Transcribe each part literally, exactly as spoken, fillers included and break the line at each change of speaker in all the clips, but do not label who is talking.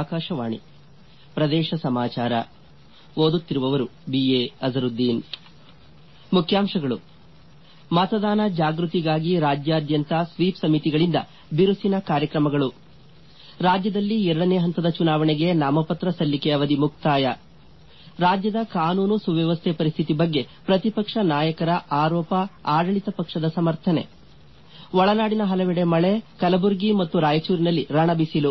ಆಕಾಶವಾಣಿ ಪ್ರದೇಶ ಸಮಾಚಾರ ಓದುತ್ತಿರುವವರು ಬಿಎ ಅಜರುದ್ದೀನ್. ಮುಖ್ಯಾಂಶಗಳು. ಮತದಾನ ಜಾಗೃತಿಗಾಗಿ ರಾಜ್ಯಾದ್ಯಂತ ಸ್ವೀಪ್ ಸಮಿತಿಗಳಿಂದ ಬಿರುಸಿನ ಕಾರ್ಯಕ್ರಮಗಳು. ರಾಜ್ಯದಲ್ಲಿ ಎರಡನೇ ಹಂತದ ಚುನಾವಣೆಗೆ ನಾಮಪತ್ರ ಸಲ್ಲಿಕೆ ಅವಧಿ ಮುಕ್ತಾಯ. ರಾಜ್ಯದ ಕಾನೂನು ಸುವ್ಯವಸ್ಥೆ ಪರಿಸ್ಥಿತಿ ಬಗ್ಗೆ ಪ್ರತಿಪಕ್ಷ ನಾಯಕರ ಆರೋಪ, ಆಡಳಿತ ಪಕ್ಷದ ಸಮರ್ಥನೆ. ಒಳನಾಡಿನ ಹಲವೆಡೆ ಮಳೆ, ಕಲಬುರಗಿ ಮತ್ತು ರಾಯಚೂರಿನಲ್ಲಿ ರಣಬಿಸಿಲು.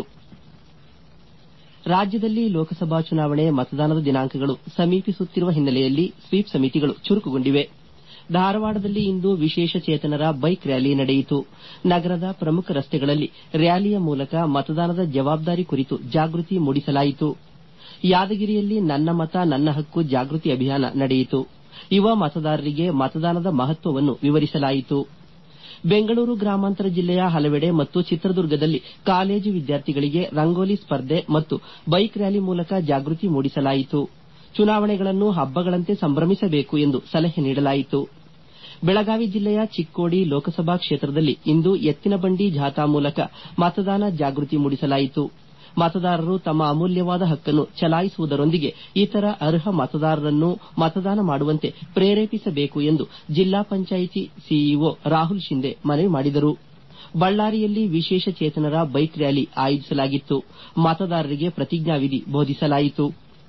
ರಾಜ್ಯದಲ್ಲಿ ಲೋಕಸಭಾ ಚುನಾವಣೆ ಮತದಾನದ ದಿನಾಂಕಗಳು ಸಮೀಪಿಸುತ್ತಿರುವ ಹಿನ್ನೆಲೆಯಲ್ಲಿ ಸ್ವೀಪ್ ಸಮಿತಿಗಳು ಚುರುಕುಗೊಂಡಿವೆ. ಧಾರವಾಡದಲ್ಲಿ ಇಂದು ವಿಶೇಷ ಚೇತನರ ಬೈಕ್ ರ್ಯಾಲಿ ನಡೆಯಿತು. ನಗರದ ಪ್ರಮುಖ ರಸ್ತೆಗಳಲ್ಲಿ ರ್ಯಾಲಿಯ ಮೂಲಕ ಮತದಾನದ ಜವಾಬ್ದಾರಿ ಕುರಿತು ಜಾಗೃತಿ ಮೂಡಿಸಲಾಯಿತು. ಯಾದಗಿರಿಯಲ್ಲಿ ನನ್ನ ಮತ ನನ್ನ ಹಕ್ಕು ಜಾಗೃತಿ ಅಭಿಯಾನ ನಡೆಯಿತು. ಯುವ ಮತದಾರರಿಗೆ ಮತದಾನದ ಮಹತ್ವವನ್ನು ವಿವರಿಸಲಾಯಿತು. ಬೆಂಗಳೂರು ಗ್ರಾಮಾಂತರ ಜಿಲ್ಲೆಯ ಹಲವೆಡೆ ಮತ್ತು ಚಿತ್ರದುರ್ಗದಲ್ಲಿ ಕಾಲೇಜು ವಿದ್ಯಾರ್ಥಿಗಳಿಗೆ ರಂಗೋಲಿ ಸ್ಪರ್ಧೆ ಮತ್ತು ಬೈಕ್ ರ್ಯಾಲಿ ಮೂಲಕ ಜಾಗೃತಿ ಮೂಡಿಸಲಾಯಿತು. ಚುನಾವಣೆಗಳನ್ನು ಹಬ್ಬಗಳಂತೆ ಸಂಭ್ರಮಿಸಬೇಕು ಎಂದು ಸಲಹೆ ನೀಡಲಾಯಿತು. ಬೆಳಗಾವಿ ಜಿಲ್ಲೆಯ ಚಿಕ್ಕೋಡಿ ಲೋಕಸಭಾ ಕ್ಷೇತ್ರದಲ್ಲಿ ಇಂದು ಎತ್ತಿನ ಬಂಡಿ ಜಾಥಾ ಮೂಲಕ ಮತದಾನ ಜಾಗೃತಿ ಮೂಡಿಸಲಾಯಿತು. ಮತದಾರರು ತಮ್ಮ ಅಮೂಲ್ಯವಾದ ಹಕ್ಕನ್ನು ಚಲಾಯಿಸುವುದರೊಂದಿಗೆ ಇತರ ಅರ್ಹ ಮತದಾರರನ್ನು ಮತದಾನ ಮಾಡುವಂತೆ ಪ್ರೇರೇಪಿಸಬೇಕು ಎಂದು ಜಿಲ್ಲಾ ಪಂಚಾಯಿತಿ ಸಿಇಒ ರಾಹುಲ್ ಶಿಂದೆ ಮನವಿ ಮಾಡಿದರು. ಬಳ್ಳಾರಿಯಲ್ಲಿ ವಿಶೇಷ ಚೇತನರ ಬೈಕ್ ರ್ಯಾಲಿ ಆಯೋಜಿಸಲಾಗಿತ್ತು. ಮತದಾರರಿಗೆ ಪ್ರತಿಜ್ಞಾವಿಧಿ ಬೋಧಿಸಲಾಯಿತು.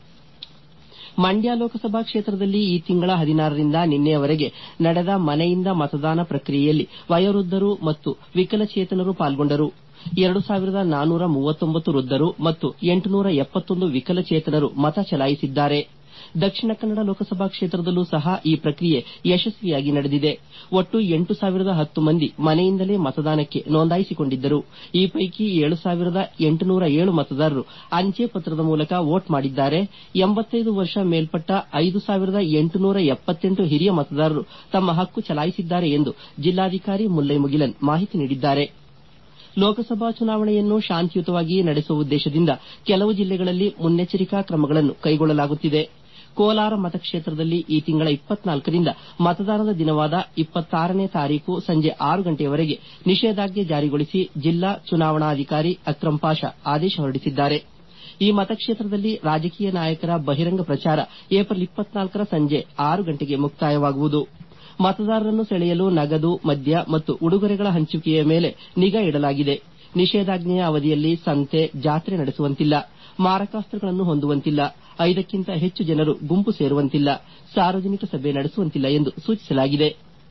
ಮಂಡ್ಯ ಲೋಕಸಭಾ ಕ್ಷೇತ್ರದಲ್ಲಿ ಈ ತಿಂಗಳ ಹದಿನಾರರಿಂದ ನಿನ್ನೆಯವರೆಗೆ ನಡೆದ ಮನೆಯಿಂದ ಮತದಾನ ಪ್ರಕ್ರಿಯೆಯಲ್ಲಿ ವಯೋವೃದ್ಧರು ಮತ್ತು ವಿಕಲಚೇತನರು ಪಾಲ್ಗೊಂಡರು. ಎರಡು ಸಾವಿರದ ನಾನೂರ ಮೂವತ್ತೊಂಬತ್ತು ವೃದ್ಧರು ಮತ್ತು ಎಂಟುನೂರ ಎಪ್ಪತ್ತೊಂದು ವಿಕಲಚೇತನರು ಮತ ಚಲಾಯಿಸಿದ್ದಾರೆ. ದಕ್ಷಿಣ ಕನ್ನಡ ಲೋಕಸಭಾ ಕ್ಷೇತ್ರದಲ್ಲೂ ಸಹ ಈ ಪ್ರಕ್ರಿಯೆ ಯಶಸ್ವಿಯಾಗಿ ನಡೆದಿದೆ. ಒಟ್ಟು ಎಂಟು ಸಾವಿರದ ಹತ್ತು ಮಂದಿ ಮನೆಯಿಂದಲೇ ಮತದಾನಕ್ಕೆ ನೋಂದಾಯಿಸಿಕೊಂಡಿದ್ದರು. ಈ ಪೈಕಿ ಏಳು ಸಾವಿರದ ಎಂಟುನೂರ ಏಳು ಮತದಾರರು ಅಂಚೆ ಪತ್ರದ ಮೂಲಕ ವೋಟ್ ಮಾಡಿದ್ದಾರೆ. ಎಂಬತ್ತೈದು ವರ್ಷ ಮೇಲ್ಪಟ್ಟ ಐದು ಸಾವಿರದ ಎಂಟುನೂರ ಎಪ್ಪತ್ತೆಂಟು ಹಿರಿಯ ಮತದಾರರು ತಮ್ಮ ಹಕ್ಕು ಚಲಾಯಿಸಿದ್ದಾರೆ ಎಂದು ಜಿಲ್ಲಾಧಿಕಾರಿ ಮುಲ್ಲೈ ಮುಗಿಲನ್ ಮಾಹಿತಿ ನೀಡಿದ್ದಾರೆ. ಲೋಕಸಭಾ ಚುನಾವಣೆಯನ್ನು ಶಾಂತಿಯುತವಾಗಿ ನಡೆಸುವ ಉದ್ದೇಶದಿಂದ ಕೆಲವು ಜಿಲ್ಲೆಗಳಲ್ಲಿ ಮುನ್ನೆಚ್ಚರಿಕಾ ಕ್ರಮಗಳನ್ನು ಕೈಗೊಳ್ಳಲಾಗುತ್ತಿದೆ. ಕೋಲಾರ ಮತಕ್ಷೇತ್ರದಲ್ಲಿ ಈ ತಿಂಗಳ ಇಪ್ಪತ್ನಾಲ್ಕರಿಂದ ಮತದಾನದ ದಿನವಾದ ಇಪ್ಪತ್ತಾರನೇ ತಾರೀಕು ಸಂಜೆ ಆರು ಗಂಟೆಯವರೆಗೆ ನಿಷೇಧಾಜ್ಞೆ ಜಾರಿಗೊಳಿಸಿ ಜಿಲ್ಲಾ ಚುನಾವಣಾಧಿಕಾರಿ ಅಕ್ರಂ ಪಾಷಾ ಆದೇಶ ಹೊರಡಿಸಿದ್ದಾರೆ. ಈ ಮತಕ್ಷೇತ್ರದಲ್ಲಿ ರಾಜಕೀಯ ನಾಯಕರ ಬಹಿರಂಗ ಪ್ರಚಾರ ಏಪ್ರಿಲ್ ಇಪ್ಪತ್ನಾಲ್ಕರ ಸಂಜೆ ಆರು ಗಂಟೆಗೆ ಮುಕ್ತಾಯವಾಗುವುದು. ಮತದಾರರನ್ನು ಸೆಳೆಯಲು ನಗದು, ಮದ್ಯ ಮತ್ತು ಉಡುಗೊರೆಗಳ ಹಂಚಿಕೆಯ ಮೇಲೆ ನಿಗಾ ಇಡಲಾಗಿದೆ. ನಿಷೇಧಾಜ್ಞೆಯ ಅವಧಿಯಲ್ಲಿ ಸಂತೆ, ಜಾತ್ರೆ ನಡೆಸುವಂತಿಲ್ಲ. ಮಾರಕಾಸ್ತ್ರಗಳನ್ನು ಹೊಂದುವಂತಿಲ್ಲ. ಐದಕ್ಕಿಂತ ಹೆಚ್ಚು ಜನರು ಗುಂಪು ಸೇರುವಂತಿಲ್ಲ. ಸಾರ್ವಜನಿಕ ಸಭೆ ನಡೆಸುವಂತಿಲ್ಲ ಎಂದು ಸೂಚಿಸಲಾಗಿದೆ.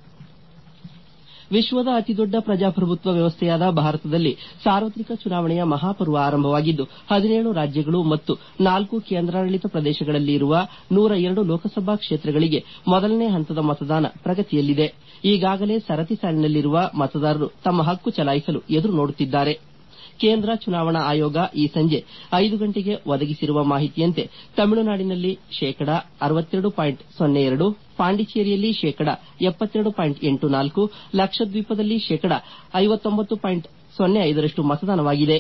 ವಿಶ್ವದ ಅತಿದೊಡ್ಡ ಪ್ರಜಾಪ್ರಭುತ್ವ ವ್ಯವಸ್ಥೆಯಾದ ಭಾರತದಲ್ಲಿ ಸಾರ್ವತ್ರಿಕ ಚುನಾವಣೆಯ ಮಹಾಪರ್ವ ಆರಂಭವಾಗಿದ್ದು, ಹದಿನೇಳು ರಾಜ್ಯಗಳು ಮತ್ತು ನಾಲ್ಕು ಕೇಂದ್ರಾಡಳಿತ ಪ್ರದೇಶಗಳಲ್ಲಿ ಇರುವ ನೂರ ಎರಡು ಲೋಕಸಭಾ ಕ್ಷೇತ್ರಗಳಿಗೆ ಮೊದಲನೇ ಹಂತದ ಮತದಾನ ಪ್ರಗತಿಯಲ್ಲಿದೆ. ಈಗಾಗಲೇ ಸರತಿ ಸಾಲಿನಲ್ಲಿರುವ ಮತದಾರರು ತಮ್ಮ ಹಕ್ಕು ಚಲಾಯಿಸಲು ಎದುರು ನೋಡುತ್ತಿದ್ದಾರೆ. ಕೇಂದ್ರ ಚುನಾವಣಾ ಆಯೋಗ ಈ ಸಂಜೆ ಐದು ಗಂಟೆಗೆ ಒದಗಿಸಿರುವ ಮಾಹಿತಿಯಂತೆ ತಮಿಳುನಾಡಿನಲ್ಲಿ ಶೇಕಡಾ ಅರವತ್ತೆರಡು ಪಾಯಿಂಟ್ ಸೊನ್ನೆ ಎರಡು, ಪಾಂಡಿಚೇರಿಯಲ್ಲಿ ಶೇಕಡಾ ಎಪ್ಪತ್ತೆರಡು ಪಾಯಿಂಟ್ ಎಂಟು ನಾಲ್ಕು, ಲಕ್ಷದ್ವೀಪದಲ್ಲಿ ಶೇಕಡಾ ಐವತ್ತೊಂಬತ್ತು ಪಾಯಿಂಟ್ ಸೊನ್ನೆ ಐದರಷ್ಟು ಮತದಾನವಾಗಿದೆ.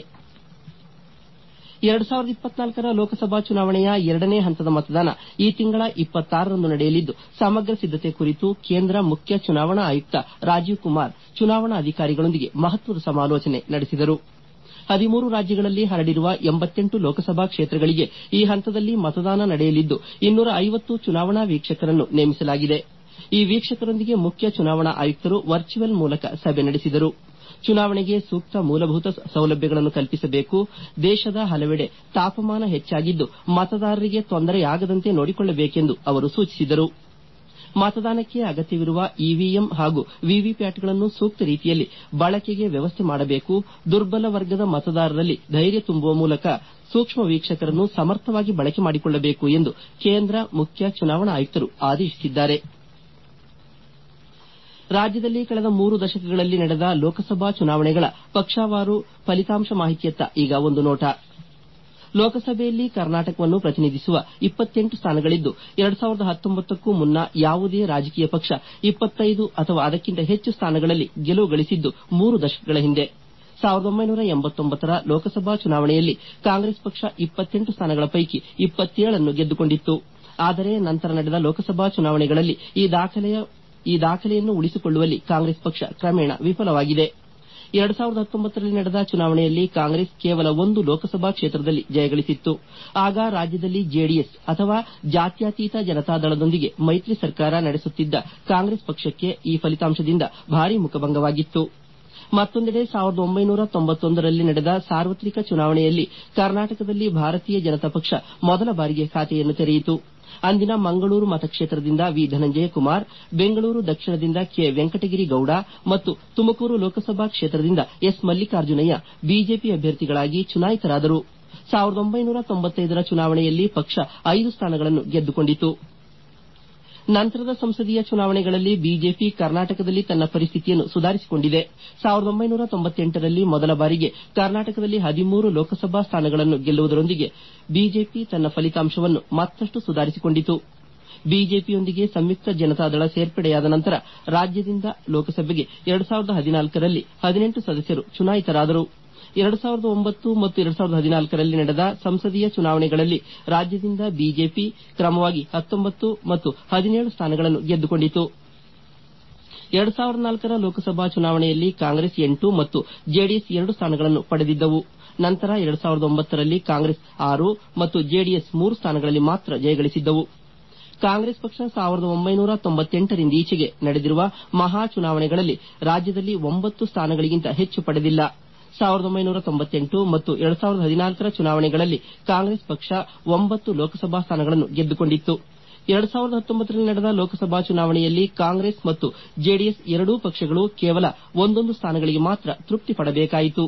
ಎರಡು ಸಾವಿರದ ಇಪ್ಪತ್ನಾಲ್ಕರ ಲೋಕಸಭಾ ಚುನಾವಣೆಯ ಎರಡನೇ ಹಂತದ ಮತದಾನ ಈ ತಿಂಗಳ ಇಪ್ಪತ್ತಾರರಂದು ನಡೆಯಲಿದ್ದು, ಸಮಗ್ರ ಸಿದ್ದತೆ ಕುರಿತು ಕೇಂದ್ರ ಮುಖ್ಯ ಚುನಾವಣಾ ಆಯುಕ್ತ ರಾಜೀವ್ ಕುಮಾರ್ ಚುನಾವಣಾ ಅಧಿಕಾರಿಗಳೊಂದಿಗೆ ಮಹತ್ವದ ಸಮಾಲೋಚನೆ ನಡೆಸಿದರು. ಹದಿಮೂರು ರಾಜ್ಯಗಳಲ್ಲಿ ಹರಡಿರುವ ಎಂಬತ್ತೆಂಟು ಲೋಕಸಭಾ ಕ್ಷೇತ್ರಗಳಿಗೆ ಈ ಹಂತದಲ್ಲಿ ಮತದಾನ ನಡೆಯಲಿದ್ದು, ಇನ್ನೂರ ಐವತ್ತು ಚುನಾವಣಾ ವೀಕ್ಷಕರನ್ನು ನೇಮಿಸಲಾಗಿದೆ. ಈ ವೀಕ್ಷಕರೊಂದಿಗೆ ಮುಖ್ಯ ಚುನಾವಣಾ ಆಯುಕ್ತರು ವರ್ಚುವಲ್ ಮೂಲಕ ಸಭೆ ನಡೆಸಿದರು. ಚುನಾವಣೆಗೆ ಸೂಕ್ತ ಮೂಲಭೂತ ಸೌಲಭ್ಯಗಳನ್ನು ಕಲ್ಪಿಸಬೇಕು. ದೇಶದ ಹಲವೆಡೆ ತಾಪಮಾನ ಹೆಚ್ಚಾಗಿದ್ದು, ಮತದಾರರಿಗೆ ತೊಂದರೆಯಾಗದಂತೆ ನೋಡಿಕೊಳ್ಳಬೇಕೆಂದು ಅವರು ಸೂಚಿಸಿದರು. ಮತದಾನಕ್ಕೆ ಅಗತ್ಯವಿರುವ ಇವಿಎಂ ಹಾಗೂ ವಿವಿಪ್ಯಾಟ್ಗಳನ್ನು ಸೂಕ್ತ ರೀತಿಯಲ್ಲಿ ಬಳಕೆಗೆ ವ್ಯವಸ್ಥೆ ಮಾಡಬೇಕು. ದುರ್ಬಲ ವರ್ಗದ ಮತದಾರರಲ್ಲಿ ಧೈರ್ಯ ತುಂಬುವ ಮೂಲಕ ಸೂಕ್ಷ್ಮ ವೀಕ್ಷಕರನ್ನು ಸಮರ್ಥವಾಗಿ ಬಳಕೆ ಮಾಡಿಕೊಳ್ಳಬೇಕು ಎಂದು ಕೇಂದ್ರ ಮುಖ್ಯ ಚುನಾವಣಾ ಆಯುಕ್ತರು ಆದೇಶಿಸಿದ್ದಾರೆ. ರಾಜ್ಯದಲ್ಲಿ ಕಳೆದ ಮೂರು ದಶಕಗಳಲ್ಲಿ ನಡೆದ ಲೋಕಸಭಾ ಚುನಾವಣೆಗಳ ಪಕ್ಷವಾರು ಫಲಿತಾಂಶ ಮಾಹಿತಿಯತ್ತ ಈಗ ಒಂದು ನೋಟ. ಲೋಕಸಭೆಯಲ್ಲಿ ಕರ್ನಾಟಕವನ್ನು ಪ್ರತಿನಿಧಿಸುವ ಇಪ್ಪತ್ತೆಂಟು ಸ್ಥಾನಗಳಿದ್ದು, ಎರಡು ಸಾವಿರದ ಹತ್ತೊಂಬತ್ತಕ್ಕೂ ಮುನ್ನ ಯಾವುದೇ ರಾಜಕೀಯ ಪಕ್ಷ ಇಪ್ಪತ್ತೈದು ಅಥವಾ ಅದಕ್ಕಿಂತ ಹೆಚ್ಚು ಸ್ಥಾನಗಳಲ್ಲಿ ಗೆಲುವು ಗಳಿಸಿದ್ದು ಮೂರು ದಶಕಗಳ ಹಿಂದೆ. ಸಾವಿರದ ಒಂಬೈನೂರ ಎಂಬತ್ತೊಂಬತ್ತರ ಲೋಕಸಭಾ ಚುನಾವಣೆಯಲ್ಲಿ ಕಾಂಗ್ರೆಸ್ ಪಕ್ಷ ಇಪ್ಪತ್ತೆಂಟು ಸ್ಥಾನಗಳ ಪೈಕಿ ಇಪ್ಪತ್ತೇಳನ್ನು ಗೆದ್ದುಕೊಂಡಿತ್ತು. ಆದರೆ ನಂತರ ನಡೆದ ಲೋಕಸಭಾ ಚುನಾವಣೆಗಳಲ್ಲಿ ಈ ದಾಖಲೆಯನ್ನು ಉಳಿಸಿಕೊಳ್ಳುವಲ್ಲಿ ಕಾಂಗ್ರೆಸ್ ಪಕ್ಷ ಕ್ರಮೇಣ ವಿಫಲವಾಗಿದೆ. ಎರಡು ಸಾವಿರದ ಹತ್ತೊಂಬತ್ತರಲ್ಲಿ ನಡೆದ ಚುನಾವಣೆಯಲ್ಲಿ ಕಾಂಗ್ರೆಸ್ ಕೇವಲ ಒಂದು ಲೋಕಸಭಾ ಕ್ಷೇತ್ರದಲ್ಲಿ ಜಯಗಳಿಸಿತ್ತು. ಆಗ ರಾಜ್ಯದಲ್ಲಿ ಜೆಡಿಎಸ್ ಅಥವಾ ಜಾತ್ಯತೀತ ಜನತಾದಳದೊಂದಿಗೆ ಮೈತ್ರಿ ಸರ್ಕಾರ ನಡೆಸುತ್ತಿದ್ದ ಕಾಂಗ್ರೆಸ್ ಪಕ್ಷಕ್ಕೆ ಈ ಫಲಿತಾಂಶದಿಂದ ಭಾರೀ ಮುಖಭಂಗವಾಗಿತ್ತು. ಮತ್ತೊಂದೆಡೆ ಸಾವಿರದ ಒಂಬೈನೂರ ತೊಂಬತ್ತೊಂದರಲ್ಲಿ ನಡೆದ ಸಾರ್ವತ್ರಿಕ ಚುನಾವಣೆಯಲ್ಲಿ ಕರ್ನಾಟಕದಲ್ಲಿ ಭಾರತೀಯ ಜನತಾ ಪಕ್ಷ ಮೊದಲ ಬಾರಿಗೆ ಖಾತೆಯನ್ನು ತೆರೆಯಿತು. ಅಂದಿನ ಮಂಗಳೂರು ಮತಕ್ಷೇತ್ರದಿಂದ ವಿ ಧನಂಜಯ ಕುಮಾರ್, ಬೆಂಗಳೂರು ದಕ್ಷಿಣದಿಂದ ಕೆ ವೆಂಕಟಗಿರಿ ಗೌಡ ಮತ್ತು ತುಮಕೂರು ಲೋಕಸಭಾ ಕ್ಷೇತ್ರದಿಂದ ಎಸ್ ಮಲ್ಲಿಕಾರ್ಜುನಯ್ಯ ಬಿಜೆಪಿ ಅಭ್ಯರ್ಥಿಗಳಾಗಿ ಚುನಾಯಿತರಾದರು. ಸಾವಿರದ ಒಂಬೈನೂರ ತೊಂಬತ್ತೈದರ ಚುನಾವಣೆಯಲ್ಲಿ ಪಕ್ಷ ಐದು ಸ್ಥಾನಗಳನ್ನು ಗೆದ್ದುಕೊಂಡಿತು. ನಂತರದ ಸಂಸದೀಯ ಚುನಾವಣೆಗಳಲ್ಲಿ ಬಿಜೆಪಿ ಕರ್ನಾಟಕದಲ್ಲಿ ತನ್ನ ಪರಿಸ್ಥಿತಿಯನ್ನು ಸುಧಾರಿಸಿಕೊಂಡಿದೆ. ಸಾವಿರದ ಒಂಬೈನೂರ ತೊಂಬತ್ತೆಂಟರಲ್ಲಿ ಮೊದಲ ಬಾರಿಗೆ ಕರ್ನಾಟಕದಲ್ಲಿ ಹದಿಮೂರು ಲೋಕಸಭಾ ಸ್ಥಾನಗಳನ್ನು ಗೆಲ್ಲುವುದರೊಂದಿಗೆ ಬಿಜೆಪಿ ತನ್ನ ಫಲಿತಾಂಶವನ್ನು ಮತ್ತಷ್ಟು ಸುಧಾರಿಸಿಕೊಂಡಿತು. ಬಿಜೆಪಿಯೊಂದಿಗೆ ಸಂಯುಕ್ತ ಜನತಾದಳ ಸೇರ್ಪಡೆಯಾದ ನಂತರ ರಾಜ್ಯದಿಂದ ಲೋಕಸಭೆಗೆ ಎರಡು ಸಾವಿರದ ಹದಿನಾಲ್ಕರಲ್ಲಿ ಹದಿನೆಂಟು ಸದಸ್ಯರು ಚುನಾಯಿತರಾದರು. ಎರಡು ಸಾವಿರದ ಒಂಬತ್ತು ಮತ್ತು ಎರಡು ಸಾವಿರದ ಹದಿನಾಲ್ಕರಲ್ಲಿ ನಡೆದ ಸಂಸದೀಯ ಚುನಾವಣೆಗಳಲ್ಲಿ ರಾಜ್ಯದಿಂದ ಬಿಜೆಪಿ ಕ್ರಮವಾಗಿ ಹತ್ತೊಂಬತ್ತು ಮತ್ತು ಹದಿನೇಳು ಸ್ಥಾನಗಳನ್ನು ಗೆದ್ದುಕೊಂಡಿತು. ಎರಡು ಸಾವಿರದ ನಾಲ್ಕರ ಲೋಕಸಭಾ ಚುನಾವಣೆಯಲ್ಲಿ ಕಾಂಗ್ರೆಸ್ ಎಂಟು ಮತ್ತು ಜೆಡಿಎಸ್ ಎರಡು ಸ್ಥಾನಗಳನ್ನು ಪಡೆದಿದ್ದವು. ನಂತರ ಎರಡು ಸಾವಿರದ ಒಂಬತ್ತರಲ್ಲಿ ಕಾಂಗ್ರೆಸ್ ಆರು ಮತ್ತು ಜೆಡಿಎಸ್ ಮೂರು ಸ್ಥಾನಗಳಲ್ಲಿ ಮಾತ್ರ ಜಯಗಳಿಸಿದ್ದವು. ಕಾಂಗ್ರೆಸ್ ಪಕ್ಷ ಸಾವಿರದ ಒಂಬೈನೂರ ತೊಂಬತ್ತೆಂಟರಿಂದೀಚೆಗೆ ನಡೆದಿರುವ ಮಹಾ ಚುನಾವಣೆಗಳಲ್ಲಿ ರಾಜ್ಯದಲ್ಲಿ ಒಂಬತ್ತು ಸ್ಥಾನಗಳಿಗಿಂತ ಹೆಚ್ಚು ಪಡೆದಿಲ್ಲ. ಸಾವಿರದ ಒಂಬೈನೂರ ತೊಂಬತ್ತೆಂಟು ಮತ್ತು ಎರಡು ಸಾವಿರದ ಹದಿನಾಲ್ಕರ ಚುನಾವಣೆಗಳಲ್ಲಿ ಕಾಂಗ್ರೆಸ್ ಪಕ್ಷ ಒಂಬತ್ತು ಲೋಕಸಭಾ ಸ್ಥಾನಗಳನ್ನು ಗೆದ್ದುಕೊಂಡಿತ್ತು. ಎರಡು ಸಾವಿರದ ಹತ್ತೊಂಬತ್ತರಲ್ಲಿ ನಡೆದ ಲೋಕಸಭಾ ಚುನಾವಣೆಯಲ್ಲಿ ಕಾಂಗ್ರೆಸ್ ಮತ್ತು ಜೆಡಿಎಸ್ ಎರಡೂ ಪಕ್ಷಗಳು ಕೇವಲ ಒಂದೊಂದು ಸ್ಥಾನಗಳಿಗೆ ಮಾತ್ರ ತೃಪ್ತಿ ಪಡಬೇಕಾಯಿತು.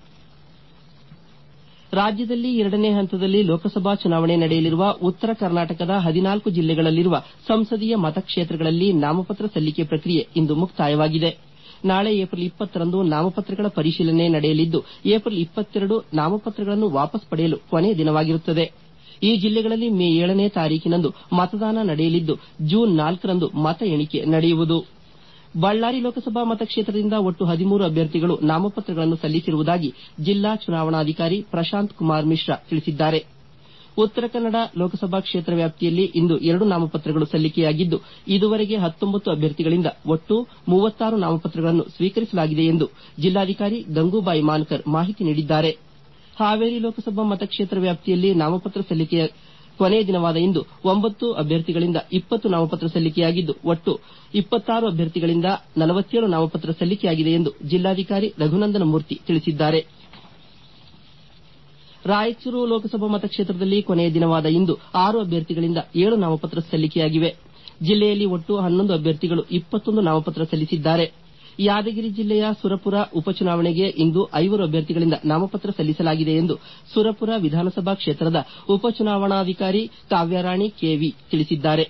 ರಾಜ್ಯದಲ್ಲಿ ಎರಡನೇ ಹಂತದಲ್ಲಿ ಲೋಕಸಭಾ ಚುನಾವಣೆ ನಡೆಯಲಿರುವ ಉತ್ತರ ಕರ್ನಾಟಕದ ಹದಿನಾಲ್ಕು ಜಿಲ್ಲೆಗಳಲ್ಲಿರುವ ಸಂಸದೀಯ ಮತಕ್ಷೇತ್ರಗಳಲ್ಲಿ ನಾಮಪತ್ರ ಸಲ್ಲಿಕೆ ಪ್ರಕ್ರಿಯೆ ಇಂದು ಮುಕ್ತಾಯವಾಗಿದೆ. ನಾಳೆ ಏಪ್ರಿಲ್ ಇಪ್ಪತ್ತರಂದು ನಾಮಪತ್ರಗಳ ಪರಿಶೀಲನೆ ನಡೆಯಲಿದ್ದು, ಏಪ್ರಿಲ್ ಇಪ್ಪತ್ತೆರಡು ನಾಮಪತ್ರಗಳನ್ನು ವಾಪಸ್ ಪಡೆಯಲು ಕೊನೆಯ ದಿನವಾಗಿರುತ್ತದೆ. ಈ ಜಿಲ್ಲೆಗಳಲ್ಲಿ ಮೇ ಏಳನೇ ತಾರೀಕಿನಂದು ಮತದಾನ ನಡೆಯಲಿದ್ದು, ಜೂನ್ ನಾಲ್ಕರಂದು ಮತ ಎಣಿಕೆ ನಡೆಯುವುದು. ಬಳ್ಳಾರಿ ಲೋಕಸಭಾ ಮತಕ್ಷೇತ್ರದಿಂದ ಒಟ್ಟು ಹದಿಮೂರು ಅಭ್ಯರ್ಥಿಗಳು ನಾಮಪತ್ರಗಳನ್ನು ಸಲ್ಲಿಸಿರುವುದಾಗಿ ಜಿಲ್ಲಾ ಚುನಾವಣಾಧಿಕಾರಿ ಪ್ರಶಾಂತ್ ಕುಮಾರ್ ಮಿಶ್ರಾ ತಿಳಿಸಿದ್ದಾರೆ. ಉತ್ತರ ಕನ್ನಡ ಲೋಕಸಭಾ ಕ್ಷೇತ್ರ ವ್ಯಾಪ್ತಿಯಲ್ಲಿ ಇಂದು ಎರಡು ನಾಮಪತ್ರಗಳು ಸಲ್ಲಿಕೆಯಾಗಿದ್ದು, ಇದುವರೆಗೆ ಹತ್ತೊಂಬತ್ತು ಅಭ್ಯರ್ಥಿಗಳಿಂದ ಒಟ್ಟು ಮೂವತ್ತಾರು ನಾಮಪತ್ರಗಳನ್ನು ಸ್ವೀಕರಿಸಲಾಗಿದೆ ಎಂದು ಜಿಲ್ಲಾಧಿಕಾರಿ ಗಂಗೂಬಾಯಿ ಮಾನಕರ್ ಮಾಹಿತಿ ನೀಡಿದ್ದಾರೆ. ಹಾವೇರಿ ಲೋಕಸಭಾ ಮತಕ್ಷೇತ್ರ ವ್ಯಾಪ್ತಿಯಲ್ಲಿ ನಾಮಪತ್ರ ಸಲ್ಲಿಕೆಯ ಕೊನೆಯ ದಿನವಾದ ಇಂದು ಒಂಬತ್ತು ಅಭ್ಯರ್ಥಿಗಳಿಂದ ಇಪ್ಪತ್ತು ನಾಮಪತ್ರ ಸಲ್ಲಿಕೆಯಾಗಿದ್ದು, ಒಟ್ಟು ಇಪ್ಪತ್ತಾರು ಅಭ್ಯರ್ಥಿಗಳಿಂದ ನಲವತ್ತೇಳು ನಾಮಪತ್ರ ಸಲ್ಲಿಕೆಯಾಗಿದೆ ಎಂದು ಜಿಲ್ಲಾಧಿಕಾರಿ ರಘುನಂದನ ಮೂರ್ತಿ ತಿಳಿಸಿದ್ದಾರೆ. ರಾಯಚೂರು ಲೋಕಸಭಾ ಮತಕ್ಷೇತ್ರದಲ್ಲಿ ಕೊನೆಯ ದಿನವಾದ ಇಂದು ಆರು ಅಭ್ಯರ್ಥಿಗಳಿಂದ ಏಳು ನಾಮಪತ್ರ ಸಲ್ಲಿಕೆಯಾಗಿವೆ. ಜಿಲ್ಲೆಯಲ್ಲಿ ಒಟ್ಟು ಹನ್ನೊಂದು ಅಭ್ಯರ್ಥಿಗಳು ಇಪ್ಪತ್ತೊಂದು ನಾಮಪತ್ರ ಸಲ್ಲಿಸಿದ್ದಾರೆ. ಯಾದಗಿರಿ ಜಿಲ್ಲೆಯ ಸುರಪುರ ಉಪಚುನಾವಣೆಗೆ ಇಂದು ಐವರು ಅಭ್ಯರ್ಥಿಗಳಿಂದ ನಾಮಪತ್ರ ಸಲ್ಲಿಸಲಾಗಿದೆ ಎಂದು ಸುರಪುರ ವಿಧಾನಸಭಾ ಕ್ಷೇತ್ರದ ಉಪಚುನಾವಣಾಧಿಕಾರಿ ಕಾವ್ಯರಾಣಿ ಕೆವಿ ತಿಳಿಸಿದ್ದಾರೆ.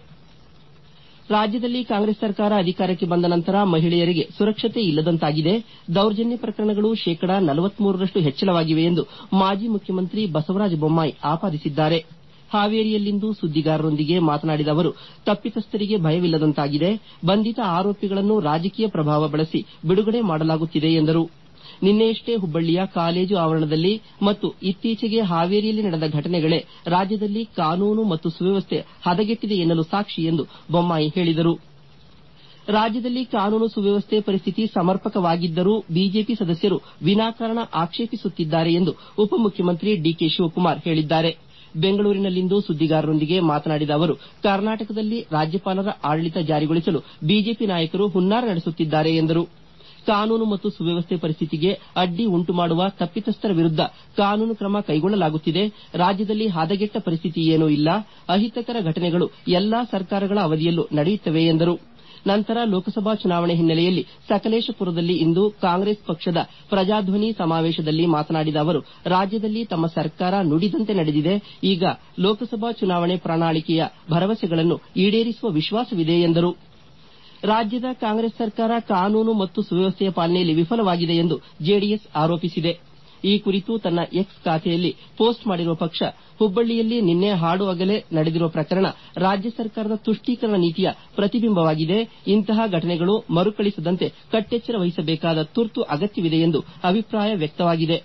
ರಾಜ್ಯದಲ್ಲಿ ಕಾಂಗ್ರೆಸ್ ಸರ್ಕಾರ ಅಧಿಕಾರಕ್ಕೆ ಬಂದ ನಂತರ ಮಹಿಳೆಯರಿಗೆ ಸುರಕ್ಷತೆ ಇಲ್ಲದಂತಾಗಿದೆ, ದೌರ್ಜನ್ಯ ಪ್ರಕರಣಗಳು ಶೇಕಡಾ ನಲವತ್ಮೂರರಷ್ಟು ಹೆಚ್ಚಳವಾಗಿವೆ ಎಂದು ಮಾಜಿ ಮುಖ್ಯಮಂತ್ರಿ ಬಸವರಾಜ ಬೊಮ್ಮಾಯಿ ಆಪಾದಿಸಿದ್ದಾರೆ. ಹಾವೇರಿಯಲ್ಲಿಂದು ಸುದ್ದಿಗಾರರೊಂದಿಗೆ ಮಾತನಾಡಿದ ಅವರು, ತಪ್ಪಿತಸ್ಥರಿಗೆ ಭಯವಿಲ್ಲದಂತಾಗಿದೆ, ಬಂಧಿತ ಆರೋಪಿಗಳನ್ನು ರಾಜಕೀಯ ಪ್ರಭಾವ ಬಳಸಿ ಬಿಡುಗಡೆ ಮಾಡಲಾಗುತ್ತಿದೆ ಎಂದರು. ನಿನ್ನೆಯಷ್ಟೇ ಹುಬ್ಬಳ್ಳಿಯ ಕಾಲೇಜು ಆವರಣದಲ್ಲಿ ಮತ್ತು ಇತ್ತೀಚೆಗೆ ಹಾವೇರಿಯಲ್ಲಿ ನಡೆದ ಘಟನೆಗಳೇ ರಾಜ್ಯದಲ್ಲಿ ಕಾನೂನು ಮತ್ತು ಸುವ್ಯವಸ್ಥೆ ಹದಗೆಟ್ಟಿದೆ ಎನ್ನಲು ಸಾಕ್ಷಿ ಎಂದು ಬೊಮ್ಮಾಯಿ ಹೇಳಿದರು. ರಾಜ್ಯದಲ್ಲಿ ಕಾನೂನು ಸುವ್ಯವಸ್ಥೆ ಪರಿಸ್ಥಿತಿ ಸಮರ್ಪಕವಾಗಿದ್ದರೂ ಬಿಜೆಪಿ ಸದಸ್ಯರು ವಿನಾಕಾರಣ ಆಕ್ಷೇಪಿಸುತ್ತಿದ್ದಾರೆ ಎಂದು ಉಪಮುಖ್ಯಮಂತ್ರಿ ಡಿಕೆ ಶಿವಕುಮಾರ್ ಹೇಳಿದ್ದಾರೆ. ಬೆಂಗಳೂರಿನಲ್ಲಿಂದು ಸುದ್ದಿಗಾರರೊಂದಿಗೆ ಮಾತನಾಡಿದ ಅವರು, ಕರ್ನಾಟಕದಲ್ಲಿ ರಾಜ್ಯಪಾಲರ ಆಡಳಿತ ಜಾರಿಗೊಳಿಸಲು ಬಿಜೆಪಿ ನಾಯಕರು ಹುನ್ನಾರ ನಡೆಸುತ್ತಿದ್ದಾರೆ ಎಂದರು. ಕಾನೂನು ಮತ್ತು ಸುವ್ಯವಸ್ಥೆ ಪರಿಸ್ಥಿತಿಗೆ ಅಡ್ಡಿ ಉಂಟು ಮಾಡುವ ತಪ್ಪಿತಸ್ಥರ ವಿರುದ್ಧ ಕಾನೂನು ಕ್ರಮ ಕೈಗೊಳ್ಳಲಾಗುತ್ತಿದೆ. ರಾಜ್ಯದಲ್ಲಿ ಹದಗೆಟ್ಟ ಪರಿಸ್ಥಿತಿ ಏನೂ ಇಲ್ಲ. ಅಹಿತಕರ ಘಟನೆಗಳು ಎಲ್ಲಾ ಸರ್ಕಾರಗಳ ಅವಧಿಯಲ್ಲೂ ನಡೆಯುತ್ತವೆ ಎಂದರು. ನಂತರ ಲೋಕಸಭಾ ಚುನಾವಣೆ ಹಿನ್ನೆಲೆಯಲ್ಲಿ ಸಕಲೇಶಪುರದಲ್ಲಿ ಇಂದು ಕಾಂಗ್ರೆಸ್ ಪಕ್ಷದ ಪ್ರಜಾಧ್ವನಿ ಸಮಾವೇಶದಲ್ಲಿ ಮಾತನಾಡಿದ ಅವರು, ರಾಜ್ಯದಲ್ಲಿ ತಮ್ಮ ಸರ್ಕಾರ ನುಡಿದಂತೆ ನಡೆದಿದೆ. ಈಗ ಲೋಕಸಭಾ ಚುನಾವಣೆ ಪ್ರಣಾಳಿಕೆಯ ಭರವಸೆಗಳನ್ನು ಈಡೇರಿಸುವ ವಿಶ್ವಾಸವಿದೆ ಎಂದರು. ರಾಜ್ಯದ ಕಾಂಗ್ರೆಸ್ ಸರ್ಕಾರ ಕಾನೂನು ಮತ್ತು ಸುವ್ಯವಸ್ಥೆಯ ಪಾಲನೆಯಲ್ಲಿ ವಿಫಲವಾಗಿದೆ ಎಂದು ಜೆಡಿಎಸ್ ಆರೋಪಿಸಿದೆ. ಈ ಕುರಿತು ತನ್ನ ಎಕ್ಸ್ ಖಾತೆಯಲ್ಲಿ ಪೋಸ್ಟ್ ಮಾಡಿರುವ ಪಕ್ಷ, ಹುಬ್ಬಳ್ಳಿಯಲ್ಲಿ ನಿನ್ನೆ ಹಾಡು ಹಗಲೇ ನಡೆದಿರುವ ಪ್ರಕರಣ ರಾಜ್ಯ ಸರ್ಕಾರದ ತುಷ್ಟೀಕರಣ ನೀತಿಯ ಪ್ರತಿಬಿಂಬವಾಗಿದೆ. ಇಂತಹ ಘಟನೆಗಳು ಮರುಕಳಿಸದಂತೆ ಕಟ್ಟೆಚ್ಚರ ವಹಿಸಬೇಕಾದ ತುರ್ತು ಅಗತ್ಯವಿದೆ ಎಂದು ಅಭಿಪ್ರಾಯ ವ್ಯಕ್ತವಾಗಿದೆ.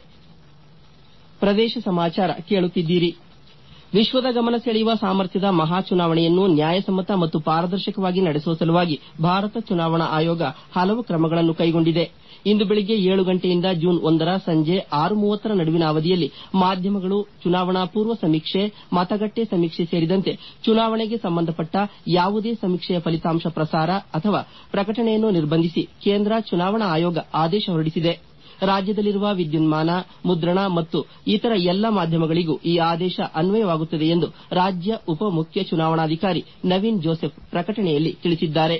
ಪ್ರದೇಶ ಸಮಾಚಾರ ಕೇಳುತ್ತಿದ್ದೀರಿ. ವಿಶ್ವದ ಗಮನ ಸೆಳೆಯುವ ಸಾಮರ್ಥ್ಯದ ಮಹಾ ಚುನಾವಣೆಯನ್ನು ನ್ಯಾಯಸಮ್ಮತ ಮತ್ತು ಪಾರದರ್ಶಕವಾಗಿ ನಡೆಸುವ ಸಲುವಾಗಿ ಭಾರತ ಚುನಾವಣಾ ಆಯೋಗ ಹಲವು ಕ್ರಮಗಳನ್ನು ಕೈಗೊಂಡಿದೆ. ಇಂದು ಬೆಳಗ್ಗೆ ಏಳು ಗಂಟೆಯಿಂದ ಜೂನ್ ಒಂದರ ಸಂಜೆ ಆರು ಮೂವತ್ತರ ನಡುವಿನ ಅವಧಿಯಲ್ಲಿ ಮಾಧ್ಯಮಗಳು ಚುನಾವಣಾ ಪೂರ್ವ ಸಮೀಕ್ಷೆ ಮತಗಟ್ಟೆ ಸಮೀಕ್ಷೆ ಸೇರಿದಂತೆ ಚುನಾವಣೆಗೆ ಸಂಬಂಧಪಟ್ಟ ಯಾವುದೇ ಸಮೀಕ್ಷೆಯ ಫಲಿತಾಂಶ ಪ್ರಸಾರ ಅಥವಾ ಪ್ರಕಟಣೆಯನ್ನು ನಿರ್ಬಂಧಿಸಿ ಕೇಂದ್ರ ಚುನಾವಣಾ ಆಯೋಗ ಆದೇಶ ಹೊರಡಿಸಿದೆ. ರಾಜ್ಯದಲ್ಲಿರುವ ವಿದ್ಯುನ್ಮಾನ, ಮುದ್ರಣ ಮತ್ತು ಇತರ ಎಲ್ಲ ಮಾಧ್ಯಮಗಳಿಗೂ ಈ ಆದೇಶ ಅನ್ವಯವಾಗುತ್ತದೆ ಎಂದು ರಾಜ್ಯ ಉಪ ಮುಖ್ಯ ಚುನಾವಣಾಧಿಕಾರಿ ನವೀನ್ ಜೋಸೆಫ್ ಪ್ರಕಟಣೆಯಲ್ಲಿ ತಿಳಿಸಿದ್ದಾರೆ.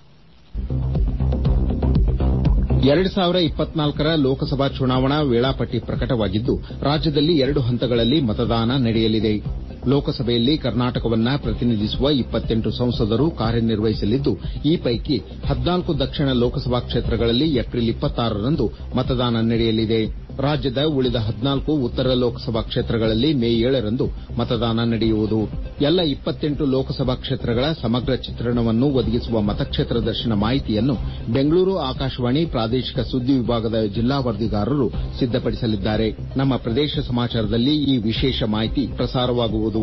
ಎರಡು ಸಾವಿರದ ಇಪ್ಪತ್ನಾಲ್ಕರ ಲೋಕಸಭಾ ಚುನಾವಣಾ ವೇಳಾಪಟ್ಟಿ ಪ್ರಕಟವಾಗಿದ್ದು, ರಾಜ್ಯದಲ್ಲಿ ಎರಡು ಹಂತಗಳಲ್ಲಿ ಮತದಾನ ನಡೆಯಲಿದೆ. ಲೋಕಸಭೆಯಲ್ಲಿ ಕರ್ನಾಟಕವನ್ನ ಪ್ರತಿನಿಧಿಸುವ ಇಪ್ಪತ್ತೆಂಟು ಸಂಸದರು ಕಾರ್ಯನಿರ್ವಹಿಸಲಿದ್ದು, ಈ ಪೈಕಿ ಹದಿನಾಲ್ಕು ದಕ್ಷಿಣ ಲೋಕಸಭಾ ಕ್ಷೇತ್ರಗಳಲ್ಲಿ ಏಪ್ರಿಲ್ ಇಪ್ಪತ್ತಾರರಂದು ಮತದಾನ ನಡೆಯಲಿದೆ. ರಾಜ್ಯದ ಉಳಿದ ಹದಿನಾಲ್ಕು ಉತ್ತರ ಲೋಕಸಭಾ ಕ್ಷೇತ್ರಗಳಲ್ಲಿ ಮೇ ಏಳರಂದು ಮತದಾನ ನಡೆಯುವುದು. ಎಲ್ಲ ಇಪ್ಪತ್ತೆಂಟು ಲೋಕಸಭಾ ಕ್ಷೇತ್ರಗಳ ಸಮಗ್ರ ಚಿತ್ರಣವನ್ನು ಒದಗಿಸುವ ಮತಕ್ಷೇತ್ರ ದರ್ಶನ ಮಾಹಿತಿಯನ್ನು ಬೆಂಗಳೂರು ಆಕಾಶವಾಣಿ ಪ್ರಾದೇಶಿಕ ಸುದ್ದಿ ವಿಭಾಗದ ಜಿಲ್ಲಾ ವರದಿಗಾರರು ಸಿದ್ದಪಡಿಸಲಿದ್ದಾರೆ. ನಮ್ಮ ಪ್ರದೇಶ ಸಮಾಚಾರದಲ್ಲಿ ಈ ವಿಶೇಷ ಮಾಹಿತಿ ಪ್ರಸಾರವಾಗುವುದು.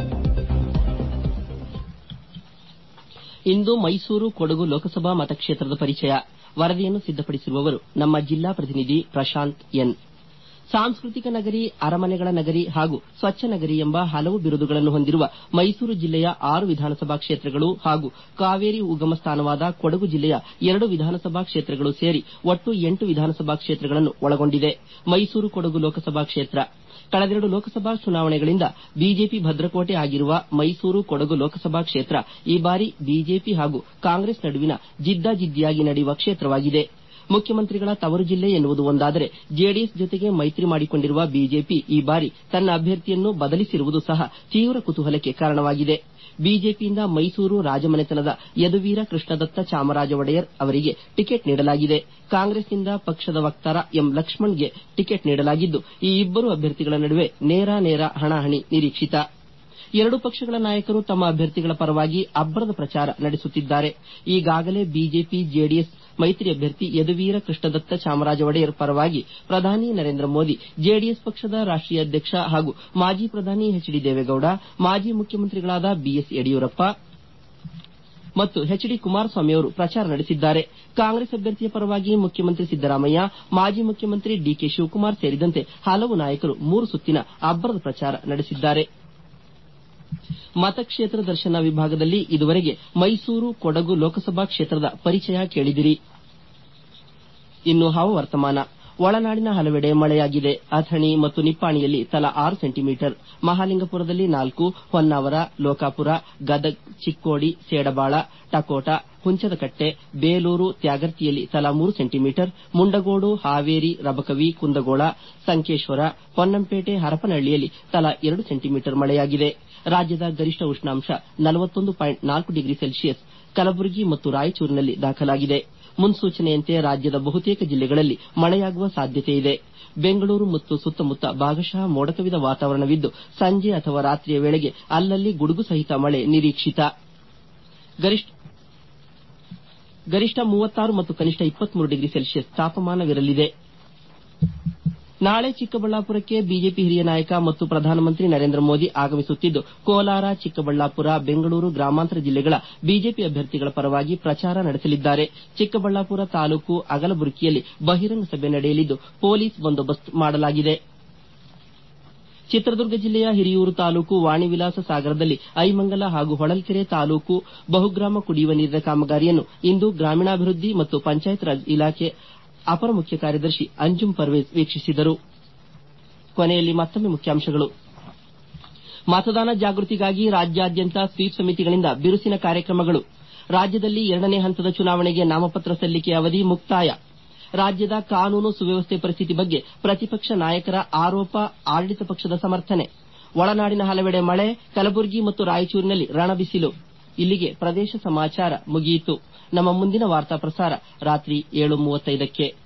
ಇಂದು ಮೈಸೂರು ಕೊಡಗು ಲೋಕಸಭಾ ಮತಕ್ಷೇತ್ರದ ಪರಿಚಯ ವರದಿಯನ್ನು ಸಿದ್ದಪಡಿಸಿರುವವರು ನಮ್ಮ ಜಿಲ್ಲಾ ಪ್ರತಿನಿಧಿ ಪ್ರಶಾಂತ್ ಎನ್. ಸಾಂಸ್ಕೃತಿಕ ನಗರಿ, ಅರಮನೆಗಳ ನಗರಿ ಹಾಗೂ ಸ್ವಚ್ಛ ನಗರಿ ಎಂಬ ಹಲವು ಬಿರುದುಗಳನ್ನು ಹೊಂದಿರುವ ಮೈಸೂರು ಜಿಲ್ಲೆಯ ಆರು ವಿಧಾನಸಭಾ ಕ್ಷೇತ್ರಗಳು ಹಾಗೂ ಕಾವೇರಿ ಉಗಮ ಸ್ಥಾನವಾದ ಕೊಡಗು ಜಿಲ್ಲೆಯ ಎರಡು ವಿಧಾನಸಭಾ ಕ್ಷೇತ್ರಗಳು ಸೇರಿ ಒಟ್ಟು ಎಂಟು ವಿಧಾನಸಭಾ ಕ್ಷೇತ್ರಗಳನ್ನು ಒಳಗೊಂಡಿದೆ. ಮೈಸೂರು ಕೊಡಗು ಲೋಕಸಭಾ ಕ್ಷೇತ್ರ ಕಳೆದೆರಡು ಲೋಕಸಭಾ ಚುನಾವಣೆಗಳಿಂದ ಬಿಜೆಪಿ ಭದ್ರಕೋಟೆ ಆಗಿರುವ ಮೈಸೂರು ಕೊಡಗು ಲೋಕಸಭಾ ಕ್ಷೇತ್ರ ಈ ಬಾರಿ ಬಿಜೆಪಿ ಹಾಗೂ ಕಾಂಗ್ರೆಸ್ ನಡುವಿನ ಜಿದ್ದಾಜಿದ್ದಿಯಾಗಿ ನಡೆಯುವ ಕ್ಷೇತ್ರವಾಗಿದೆ. ಮುಖ್ಯಮಂತ್ರಿಗಳ ತವರು ಜಿಲ್ಲೆ ಎನ್ನುವುದು ಒಂದಾದರೆ ಜೆಡಿಎಸ್ ಜೊತೆಗೆ ಮೈತ್ರಿ ಮಾಡಿಕೊಂಡಿರುವ ಬಿಜೆಪಿ ಈ ಬಾರಿ ತನ್ನ ಅಭ್ಯರ್ಥಿಯನ್ನು ಬದಲಿಸಿರುವುದು ಸಹ ತೀವ್ರ ಕುತೂಹಲಕ್ಕೆ ಕಾರಣವಾಗಿದೆ. ಬಿಜೆಪಿಯಿಂದ ಮೈಸೂರು ರಾಜಮನೆತನದ ಯದುವೀರ ಕೃಷ್ಣದತ್ತ ಚಾಮರಾಜ ಒಡೆಯರ್ ಅವರಿಗೆ ಟಿಕೆಟ್ ನೀಡಲಾಗಿದೆ. ಕಾಂಗ್ರೆಸ್ನಿಂದ ಪಕ್ಷದ ವಕ್ತಾರ ಎಂ ಲಕ್ಷ್ಮಣ್ಗೆ ಟಿಕೆಟ್ ನೀಡಲಾಗಿದ್ದು, ಈ ಇಬ್ಬರು ಅಭ್ಯರ್ಥಿಗಳ ನಡುವೆ ನೇರಾನೇರ ಹಣಾಹಣಿ ನಿರೀಕ್ಷಿತ. ಎರಡೂ ಪಕ್ಷಗಳ ನಾಯಕರು ತಮ್ಮ ಅಭ್ಯರ್ಥಿಗಳ ಪರವಾಗಿ ಅಬ್ಬರದ ಪ್ರಚಾರ ನಡೆಸುತ್ತಿದ್ದಾರೆ. ಈಗಾಗಲೇ ಬಿಜೆಪಿ ಜೆಡಿಎಸ್ ಮೈತ್ರಿ ಅಭ್ಯರ್ಥಿ ಯದುವೀರ ಕೃಷ್ಣದತ್ತ ಚಾಮರಾಜ ಒಡೆಯರ್ ಪರವಾಗಿ ಪ್ರಧಾನಿ ನರೇಂದ್ರ ಮೋದಿ, ಜೆಡಿಎಸ್ ಪಕ್ಷದ ರಾಷ್ಟೀಯ ಅಧ್ಯಕ್ಷ ಹಾಗೂ ಮಾಜಿ ಪ್ರಧಾನಿ ಎಚ್ ಡಿ ದೇವೇಗೌಡ, ಮಾಜಿ ಮುಖ್ಯಮಂತ್ರಿಗಳಾದ ಬಿಎಸ್ ಯಡಿಯೂರಪ್ಪ ಮತ್ತು ಎಚ್ ಡಿ ಕುಮಾರಸ್ವಾಮಿ ಅವರು ಪ್ರಚಾರ ನಡೆಸಿದ್ದಾರೆ. ಕಾಂಗ್ರೆಸ್ ಅಭ್ಯರ್ಥಿಯ ಪರವಾಗಿ ಮುಖ್ಯಮಂತ್ರಿ ಸಿದ್ದರಾಮಯ್ಯ, ಮಾಜಿ ಮುಖ್ಯಮಂತ್ರಿ ಡಿಕೆ ಶಿವಕುಮಾರ್ ಸೇರಿದಂತೆ ಹಲವು ನಾಯಕರು ಮೂರು ಸುತ್ತಿನ ಅಬ್ಬರದ ಪ್ರಚಾರ ನಡೆಸಿದ್ದಾರೆ. ಮತಕ್ಷೇತ್ರ ದರ್ಶನ ವಿಭಾಗದಲ್ಲಿ ಇದುವರೆಗೆ ಮೈಸೂರು ಕೊಡಗು ಲೋಕಸಭಾ ಕ್ಷೇತ್ರದ ಪರಿಚಯ ಕೇಳಿದಿರಿ. ಇನ್ನು ಹವಾವರ್ತಮಾನ. ಒಳನಾಡಿನ ಹಲವೆಡೆ ಮಳೆಯಾಗಿದೆ. ಅಥಣಿ ಮತ್ತು ನಿಪ್ಪಾಣಿಯಲ್ಲಿ ತಲಾ ಆರು ಸೆಂಟಿಮೀಟರ್, ಮಹಾಲಿಂಗಪುರದಲ್ಲಿ ನಾಲ್ಕು, ಹೊನ್ನಾವರ, ಲೋಕಾಪುರ, ಗದಗ್, ಚಿಕ್ಕೋಡಿ, ಸೇಡಬಾಳ, ಟಕೋಟ, ಹುಂಚದಕಟ್ಟೆ, ಬೇಲೂರು, ತ್ಯಾಗರ್ತಿಯಲ್ಲಿ ತಲಾ ಮೂರು ಸೆಂಟಿಮೀಟರ್, ಮುಂಡಗೋಡು, ಹಾವೇರಿ, ರಬಕವಿ, ಕುಂದಗೋಳ, ಸಂಕೇಶ್ವರ, ಪೊನ್ನಂಪೇಟೆ, ಹರಪನಹಳ್ಳಿಯಲ್ಲಿ ತಲಾ ಎರಡು ಸೆಂಟಿಮೀಟರ್ ಮಳೆಯಾಗಿದೆ. ರಾಜ್ಯದ ಗರಿಷ್ಠ ಉಷ್ಣಾಂಶ ನಲವತ್ತೊಂದು ಪಾಯಿಂಟ್ ನಾಲ್ಕು ಡಿಗ್ರಿ ಸೆಲ್ಸಿಯಸ್ ಕಲಬುರಗಿ ಮತ್ತು ರಾಯಚೂರಿನಲ್ಲಿ ದಾಖಲಾಗಿದೆ. ಮುನ್ಸೂಚನೆಯಂತೆ ರಾಜ್ಯದ ಬಹುತೇಕ ಜಿಲ್ಲೆಗಳಲ್ಲಿ ಮಳೆಯಾಗುವ ಸಾಧ್ಯತೆಯಿದೆ. ಬೆಂಗಳೂರು ಮತ್ತು ಸುತ್ತಮುತ್ತ ಭಾಗಶಃ ಮೋಡಕವಿದ ವಾತಾವರಣವಿದ್ದು, ಸಂಜೆ ಅಥವಾ ರಾತ್ರಿಯ ವೇಳೆಗೆ ಅಲ್ಲಲ್ಲಿ ಗುಡುಗು ಸಹಿತ ಮಳೆ ನಿರೀಕ್ಷಿತ. ಗರಿಷ್ಠ ಮೂವತ್ತಾರು ಮತ್ತು ಕನಿಷ್ಠ ಇಪ್ಪತ್ಮೂರು ಡಿಗ್ರಿ ಸೆಲ್ಸಿಯಸ್ ತಾಪಮಾನವಿರಲಿದೆ. ನಾಳೆ ಚಿಕ್ಕಬಳ್ಳಾಪುರಕ್ಕೆ ಬಿಜೆಪಿ ಹಿರಿಯ ನಾಯಕ ಮತ್ತು ಪ್ರಧಾನಮಂತ್ರಿ ನರೇಂದ್ರ ಮೋದಿ ಆಗಮಿಸುತ್ತಿದ್ದು, ಕೋಲಾರ, ಚಿಕ್ಕಬಳ್ಳಾಪುರ, ಬೆಂಗಳೂರು ಗ್ರಾಮಾಂತರ ಜಿಲ್ಲೆಗಳ ಬಿಜೆಪಿ ಅಭ್ಯರ್ಥಿಗಳ ಪರವಾಗಿ ಪ್ರಚಾರ ನಡೆಸಲಿದ್ದಾರೆ. ಚಿಕ್ಕಬಳ್ಳಾಪುರ ತಾಲೂಕು ಅಗಲಬುರ್ಕಿಯಲ್ಲಿ ಬಹಿರಂಗ ಸಭೆ ನಡೆಯಲಿದ್ದು, ಪೊಲೀಸ್ ಬಂದೋಬಸ್ತ್ ಮಾಡಲಾಗಿದೆ. ಚಿತ್ರದುರ್ಗ ಜಿಲ್ಲೆಯ ಹಿರಿಯೂರು ತಾಲೂಕು ವಾಣಿವಿಲಾಸ ಸಾಗರದಲ್ಲಿ ಐಮಂಗಲ ಹಾಗೂ ಹೊಳಲ್ಕೆರೆ ತಾಲೂಕು ಬಹುಗ್ರಾಮ ಕುಡಿಯುವ ನೀರಿನ ಕಾಮಗಾರಿಯನ್ನು ಇಂದು ಗ್ರಾಮೀಣಾಭಿವೃದ್ಧಿ ಮತ್ತು ಪಂಚಾಯತ್ ರಾಜ್ ಇಲಾಖೆ ಅಪರ ಮುಖ್ಯ ಕಾರ್ಯದರ್ಶಿ ಅಂಜುಂ ಪರ್ವೇಜ್ ವೀಕ್ಷಿಸಿದರು. ಕೊನೆಯಲ್ಲಿ ಮತ್ತೊಮ್ಮೆ ಮುಖ್ಯಾಂಶಗಳು. ಮತದಾನ ಜಾಗೃತಿಗಾಗಿ ರಾಜ್ಯಾದ್ಯಂತ ಸ್ವೀಪ್ ಸಮಿತಿಗಳಿಂದ ಬಿರುಸಿನ ಕಾರ್ಯಕ್ರಮಗಳು. ರಾಜ್ಯದಲ್ಲಿ ಎರಡನೇ ಹಂತದ ಚುನಾವಣೆಗೆ ನಾಮಪತ್ರ ಸಲ್ಲಿಕೆ ಅವಧಿ ಮುಕ್ತಾಯ. ರಾಜ್ಯದ ಕಾನೂನು ಸುವ್ಯವಸ್ಥೆ ಪರಿಸ್ಥಿತಿ ಬಗ್ಗೆ ಪ್ರತಿಪಕ್ಷ ನಾಯಕರ ಆರೋಪ, ಆಡಳಿತ ಪಕ್ಷದ ಸಮರ್ಥನೆ. ಒಳನಾಡಿನ ಹಲವೆಡೆ ಮಳೆ, ಕಲಬುರಗಿ ಮತ್ತು ರಾಯಚೂರಿನಲ್ಲಿ ರಣಬಿಸಿಲು. ಇಲ್ಲಿಗೆ ಪ್ರದೇಶ ಸಮಾಚಾರ ಮುಗಿಯಿತು. ನಮ್ಮ ಮುಂದಿನ ವಾರ್ತಾ ಪ್ರಸಾರ ರಾತ್ರಿ ಏಳು ಮೂವತ್ತೈದಕ್ಕೆ.